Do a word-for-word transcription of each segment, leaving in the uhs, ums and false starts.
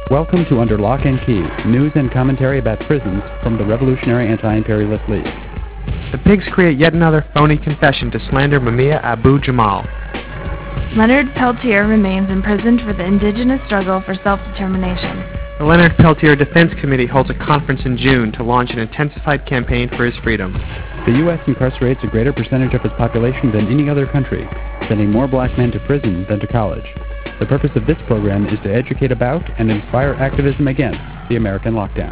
Welcome to Under Lock and Key, news and commentary about prisons from the Revolutionary Anti-Imperialist League. The pigs create yet another phony confession to slander Mumia Abu-Jamal. Leonard Peltier remains imprisoned for the indigenous struggle for self-determination. The Leonard Peltier Defense Committee holds a conference in June to launch an intensified campaign for his freedom. The U S incarcerates a greater percentage of its population than any other country, sending more black men to prison than to college. The purpose of this program is to educate about and inspire activism against the American lockdown.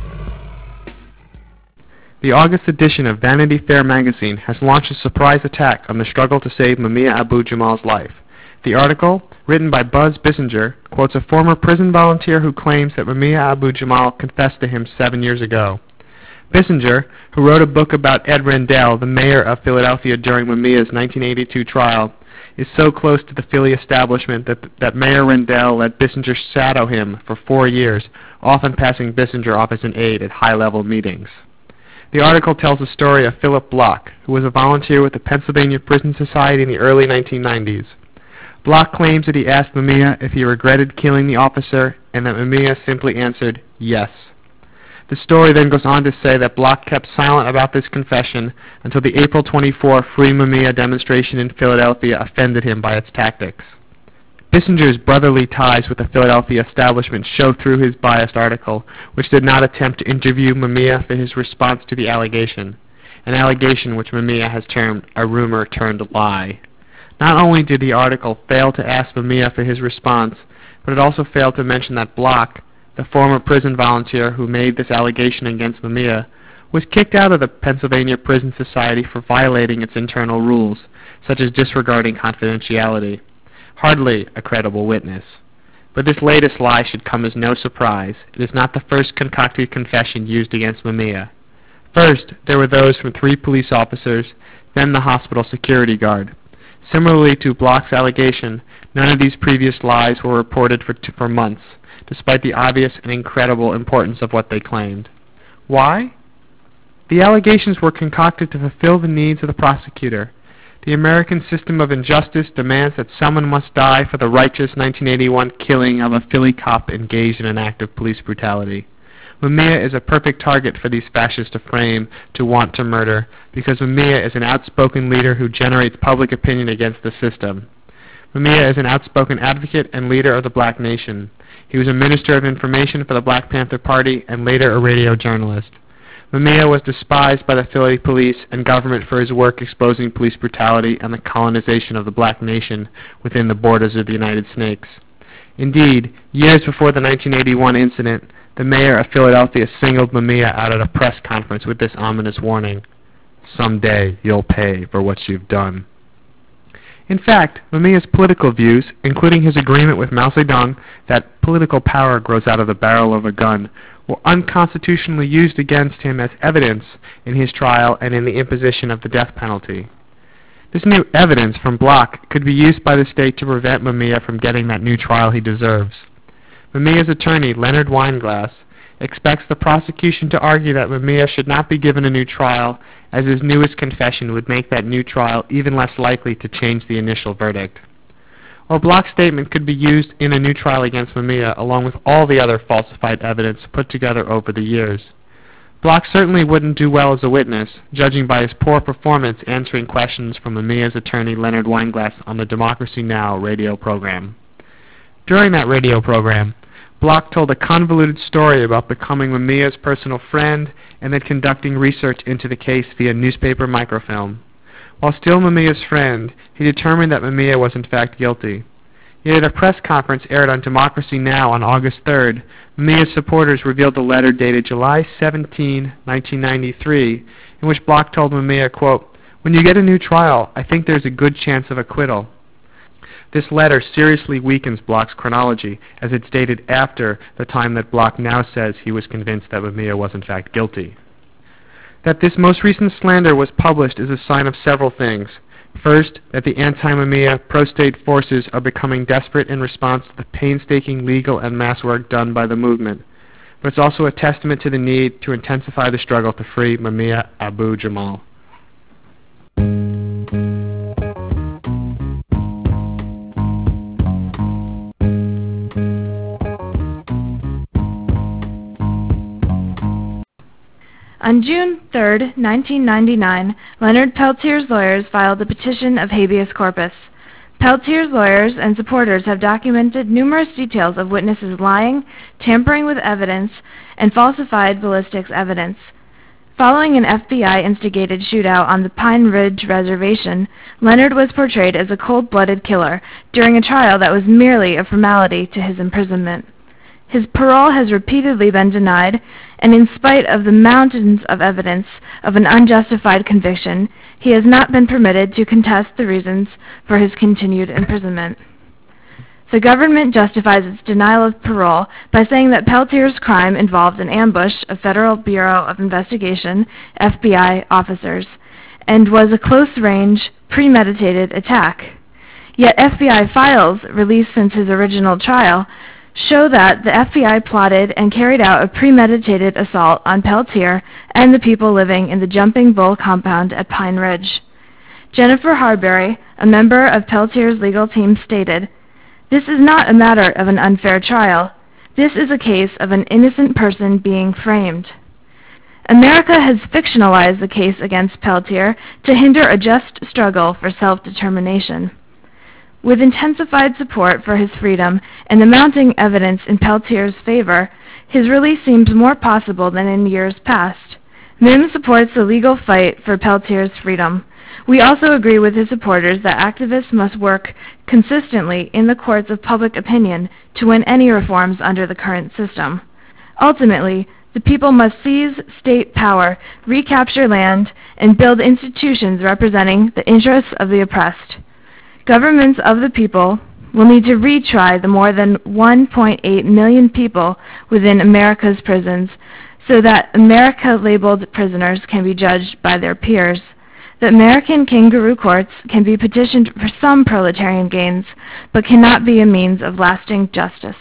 The August edition of Vanity Fair magazine has launched a surprise attack on the struggle to save Mumia Abu-Jamal's life. The article, written by Buzz Bissinger, quotes a former prison volunteer who claims that Mumia Abu-Jamal confessed to him seven years ago. Bissinger, who wrote a book about Ed Rendell, the mayor of Philadelphia during Mumia's nineteen eighty-two trial, is so close to the Philly establishment that, that Mayor Rendell let Bissinger shadow him for four years, often passing Bissinger off as an aide at high-level meetings. The article tells the story of Philip Block, who was a volunteer with the Pennsylvania Prison Society in the early nineteen nineties. Block claims that he asked Mumia if he regretted killing the officer, and that Mumia simply answered, yes. The story then goes on to say that Block kept silent about this confession until the April twenty-fourth Free Mumia demonstration in Philadelphia offended him by its tactics. Bissinger's brotherly ties with the Philadelphia establishment show through his biased article, which did not attempt to interview Mumia for his response to the allegation, an allegation which Mumia has termed a rumor turned lie. Not only did the article fail to ask Mumia for his response, but it also failed to mention that Block, the former prison volunteer who made this allegation against Mumia, was kicked out of the Pennsylvania Prison Society for violating its internal rules, such as disregarding confidentiality. Hardly a credible witness. But this latest lie should come as no surprise. It is not the first concocted confession used against Mumia. First, there were those from three police officers, then the hospital security guard. Similarly to Block's allegation, none of these previous lies were reported for, t- for months, despite the obvious and incredible importance of what they claimed. Why? The allegations were concocted to fulfill the needs of the prosecutor. The American system of injustice demands that someone must die for the righteous nineteen eighty-one killing of a Philly cop engaged in an act of police brutality. Mumia is a perfect target for these fascists to frame to want to murder, because Mumia is an outspoken leader who generates public opinion against the system. Mumia is an outspoken advocate and leader of the black nation. He was a minister of information for the Black Panther Party and later a radio journalist. Mumia was despised by the Philly police and government for his work exposing police brutality and the colonization of the black nation within the borders of the United Snakes. Indeed, years before the nineteen eighty-one incident, the mayor of Philadelphia singled Mumia out at a press conference with this ominous warning: "Someday you'll pay for what you've done." In fact, Mumia's political views, including his agreement with Mao Zedong that political power grows out of the barrel of a gun, were unconstitutionally used against him as evidence in his trial and in the imposition of the death penalty. This new evidence from Block could be used by the state to prevent Mumia from getting that new trial he deserves. Mumia's attorney, Leonard Weinglass, expects the prosecution to argue that Mumia should not be given a new trial, as his newest confession would make that new trial even less likely to change the initial verdict. While Block's statement could be used in a new trial against Mumia along with all the other falsified evidence put together over the years, Block certainly wouldn't do well as a witness, judging by his poor performance answering questions from Mumia's attorney Leonard Weinglass on the Democracy Now! Radio program. During that radio program, Block told a convoluted story about becoming Mumia's personal friend and then conducting research into the case via newspaper microfilm. While still Mumia's friend, he determined that Mumia was in fact guilty. Yet at a press conference aired on Democracy Now! On August third, Mumia's supporters revealed a letter dated July seventeenth, nineteen ninety-three, in which Block told Mumia, quote, "When you get a new trial, I think there's a good chance of acquittal." This letter seriously weakens Block's chronology, as it's dated after the time that Block now says he was convinced that Mumia was in fact guilty. That this most recent slander was published is a sign of several things. First, that the anti-Mumia pro-state forces are becoming desperate in response to the painstaking legal and mass work done by the movement. But it's also a testament to the need to intensify the struggle to free Mumia Abu-Jamal. On June third, nineteen ninety-nine, Leonard Peltier's lawyers filed a petition of habeas corpus. Peltier's lawyers and supporters have documented numerous details of witnesses lying, tampering with evidence, and falsified ballistics evidence. Following an F B I-instigated shootout on the Pine Ridge Reservation, Leonard was portrayed as a cold-blooded killer during a trial that was merely a formality to his imprisonment. His parole has repeatedly been denied, and in spite of the mountains of evidence of an unjustified conviction, he has not been permitted to contest the reasons for his continued imprisonment. The government justifies its denial of parole by saying that Peltier's crime involved an ambush of Federal Bureau of Investigation, F B I, officers, and was a close-range, premeditated attack. Yet F B I files released since his original trial show that the F B I plotted and carried out a premeditated assault on Peltier and the people living in the Jumping Bull compound at Pine Ridge. Jennifer Harberry, a member of Peltier's legal team, stated, "This is not a matter of an unfair trial. This is a case of an innocent person being framed." America has fictionalized the case against Peltier to hinder a just struggle for self-determination. With intensified support for his freedom and the mounting evidence in Peltier's favor, his release seems more possible than in years past. M I M supports the legal fight for Peltier's freedom. We also agree with his supporters that activists must work consistently in the courts of public opinion to win any reforms under the current system. Ultimately, the people must seize state power, recapture land, and build institutions representing the interests of the oppressed. Governments of the people will need to retry the more than one point eight million people within America's prisons so that America-labeled prisoners can be judged by their peers. The American kangaroo courts can be petitioned for some proletarian gains, but cannot be a means of lasting justice.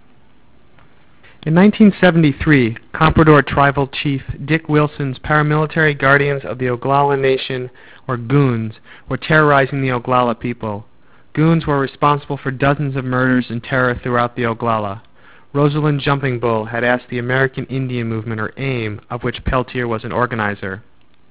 In nineteen seventy-three, Comprador Tribal Chief Dick Wilson's paramilitary guardians of the Oglala Nation, or Goons, were terrorizing the Oglala people. Goons were responsible for dozens of murders and terror throughout the Oglala. Rosalind Jumping Bull had asked the American Indian Movement, or AIM, of which Peltier was an organizer,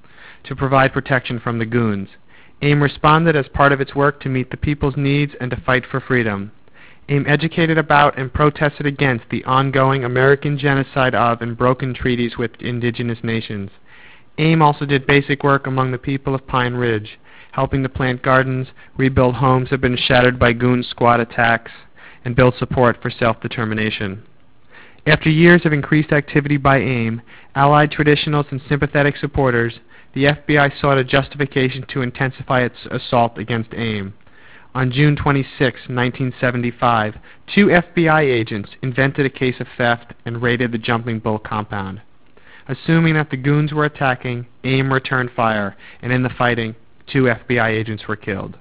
to provide protection from the Goons. AIM responded as part of its work to meet the people's needs and to fight for freedom. AIM educated about and protested against the ongoing American genocide of and broken treaties with indigenous nations. AIM also did basic work among the people of Pine Ridge, helping to plant gardens, rebuild homes that had been shattered by Goon squad attacks, and build support for self-determination. After years of increased activity by AIM, allied traditionals and sympathetic supporters, the F B I sought a justification to intensify its assault against AIM. On June twenty-sixth, nineteen seventy-five, two F B I agents invented a case of theft and raided the Jumping Bull compound. Assuming that the Goons were attacking, AIM returned fire, and in the fighting, two F B I agents were killed.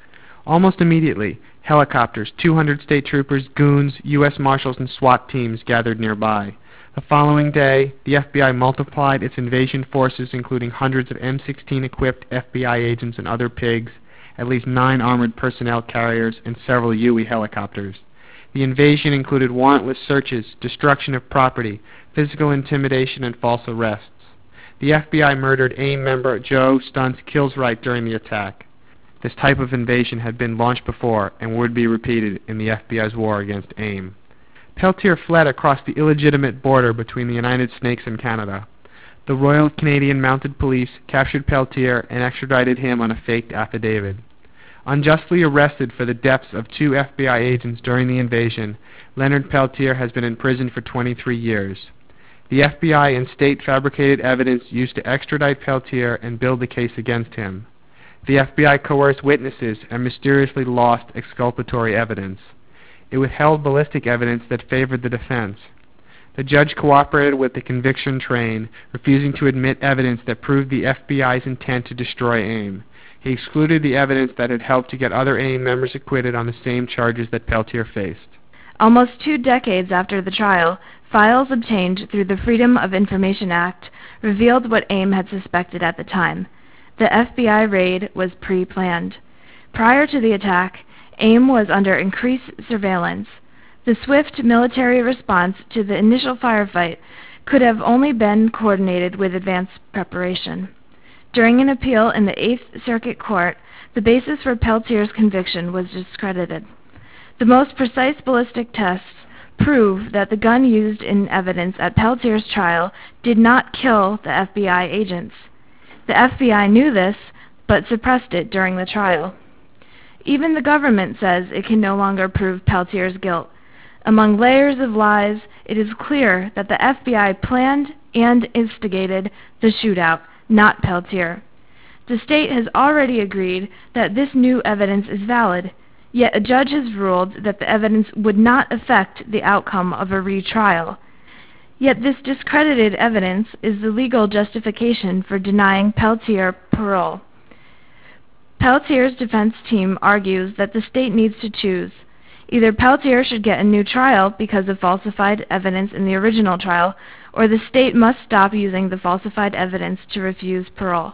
Almost immediately, helicopters, two hundred state troopers, Goons, U S Marshals, and SWAT teams gathered nearby. The following day, the F B I multiplied its invasion forces, including hundreds of M sixteen equipped F B I agents and other pigs, at least nine armored personnel carriers, and several U E helicopters. The invasion included warrantless searches, destruction of property, physical intimidation, and false arrests. The F B I murdered AIM member Joe Stuntz Kilswright during the attack. This type of invasion had been launched before and would be repeated in the F B I's war against AIM. Peltier fled across the illegitimate border between the United States and Canada. The Royal Canadian Mounted Police captured Peltier and extradited him on a faked affidavit. Unjustly arrested for the deaths of two F B I agents during the invasion, Leonard Peltier has been in prison for twenty-three years. The F B I and state fabricated evidence used to extradite Peltier and build the case against him. The F B I coerced witnesses and mysteriously lost exculpatory evidence. It withheld ballistic evidence that favored the defense. The judge cooperated with the conviction train, refusing to admit evidence that proved the F B I's intent to destroy AIM. He excluded the evidence that had helped to get other AIM members acquitted on the same charges that Peltier faced. Almost two decades after the trial, files obtained through the Freedom of Information Act revealed what AIM had suspected at the time. The F B I raid was pre-planned. Prior to the attack, AIM was under increased surveillance. The swift military response to the initial firefight could have only been coordinated with advanced preparation. During an appeal in the Eighth Circuit Court, the basis for Peltier's conviction was discredited. The most precise ballistic tests prove that the gun used in evidence at Peltier's trial did not kill the F B I agents. The F B I knew this, but suppressed it during the trial. Even the government says it can no longer prove Peltier's guilt. Among layers of lies, it is clear that the F B I planned and instigated the shootout, not Peltier. The state has already agreed that this new evidence is valid, yet a judge has ruled that the evidence would not affect the outcome of a retrial. Yet this discredited evidence is the legal justification for denying Peltier parole. Peltier's defense team argues that the state needs to choose. Either Peltier should get a new trial because of falsified evidence in the original trial, or the state must stop using the falsified evidence to refuse parole.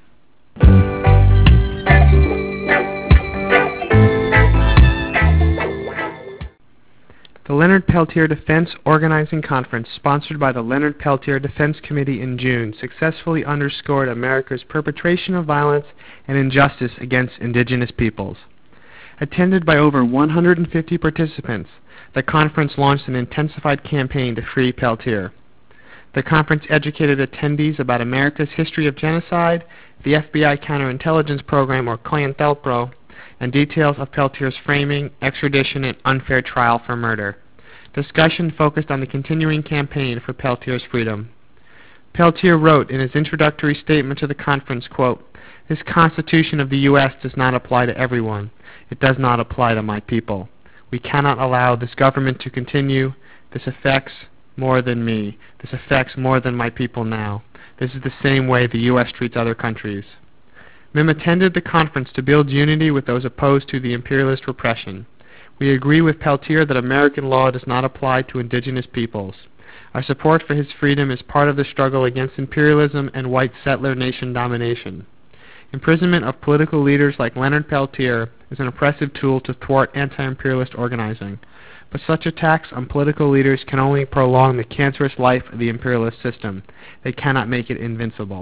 The Leonard Peltier Defense Organizing Conference, sponsored by the Leonard Peltier Defense Committee in June, successfully underscored America's perpetration of violence and injustice against indigenous peoples. Attended by over one hundred fifty participants, the conference launched an intensified campaign to free Peltier. The conference educated attendees about America's history of genocide, the F B I counterintelligence program, or COINTELPRO, and details of Peltier's framing, extradition, and unfair trial for murder. Discussion focused on the continuing campaign for Peltier's freedom. Peltier wrote in his introductory statement to the conference, quote, "This Constitution of the U S does not apply to everyone. It does not apply to my people. We cannot allow this government to continue. This affects more than me. This affects more than my people now. This is the same way the U S treats other countries." M I M attended the conference to build unity with those opposed to the imperialist repression. We agree with Peltier that American law does not apply to indigenous peoples. Our support for his freedom is part of the struggle against imperialism and white settler nation domination. Imprisonment of political leaders like Leonard Peltier is an oppressive tool to thwart anti-imperialist organizing, but such attacks on political leaders can only prolong the cancerous life of the imperialist system. They cannot make it invincible.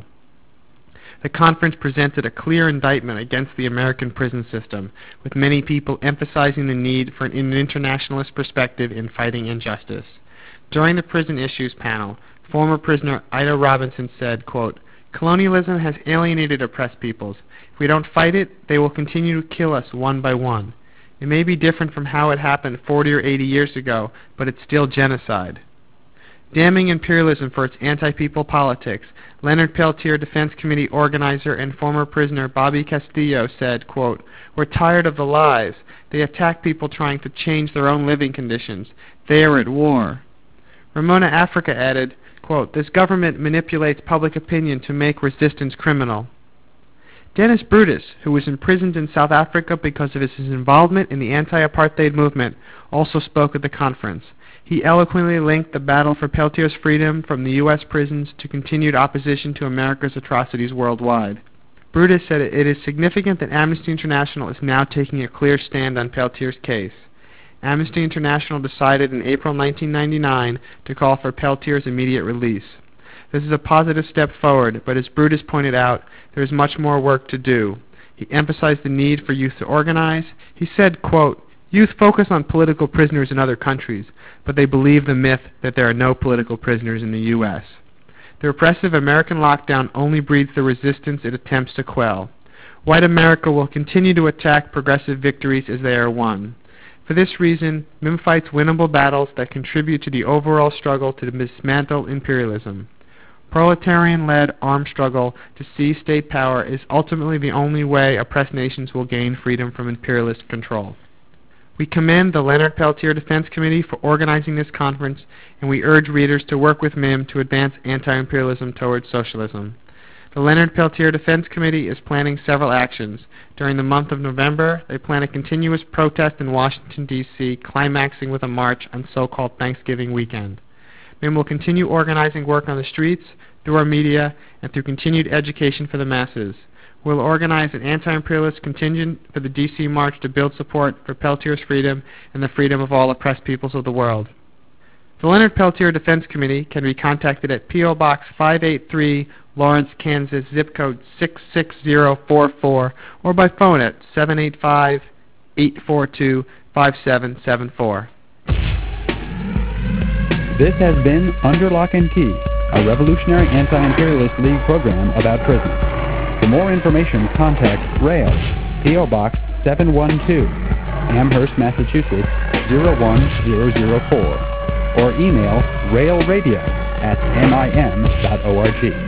The conference presented a clear indictment against the American prison system, with many people emphasizing the need for an internationalist perspective in fighting injustice. During the Prison Issues panel, former prisoner Ida Robinson said, quote, "Colonialism has alienated oppressed peoples. If we don't fight it, they will continue to kill us one by one. It may be different from how it happened forty or eighty years ago, but it's still genocide." Damning imperialism for its anti-people politics, Leonard Peltier Defense Committee organizer and former prisoner Bobby Castillo said, quote, "We're tired of the lies. They attack people trying to change their own living conditions. They are at war." Ramona Africa added, quote, "This government manipulates public opinion to make resistance criminal." Dennis Brutus, who was imprisoned in South Africa because of his involvement in the anti-apartheid movement, also spoke at the conference. He eloquently linked the battle for Peltier's freedom from the U S prisons to continued opposition to America's atrocities worldwide. Brutus said it is significant that Amnesty International is now taking a clear stand on Peltier's case. Amnesty International decided in April nineteen ninety-nine to call for Peltier's immediate release. This is a positive step forward, but as Brutus pointed out, there is much more work to do. He emphasized the need for youth to organize. He said, quote, "Youth focus on political prisoners in other countries, but they believe the myth that there are no political prisoners in the U S The repressive American lockdown only breeds the resistance it attempts to quell. White America will continue to attack progressive victories as they are won. For this reason, M I M fights winnable battles that contribute to the overall struggle to dismantle imperialism. Proletarian-led armed struggle to seize state power is ultimately the only way oppressed nations will gain freedom from imperialist control." We commend the Leonard Peltier Defense Committee for organizing this conference, and we urge readers to work with M I M to advance anti-imperialism towards socialism. The Leonard Peltier Defense Committee is planning several actions. During the month of November, they plan a continuous protest in Washington, D C, climaxing with a march on so-called Thanksgiving weekend. M I M will continue organizing work on the streets, through our media, and through continued education for the masses. We'll organize an anti-imperialist contingent for the D C March to build support for Peltier's freedom and the freedom of all oppressed peoples of the world. The Leonard Peltier Defense Committee can be contacted at P O. Box five eighty-three, Lawrence, Kansas, zip code six six zero four four, or by phone at seven eight five, eight four two, five seven seven four. This has been Under Lock and Key, a revolutionary anti-imperialist league program about prisons. For more information, contact RAIL, P O. Box seven one two, Amherst, Massachusetts zero one zero zero four, or email railradio at m i m dot org.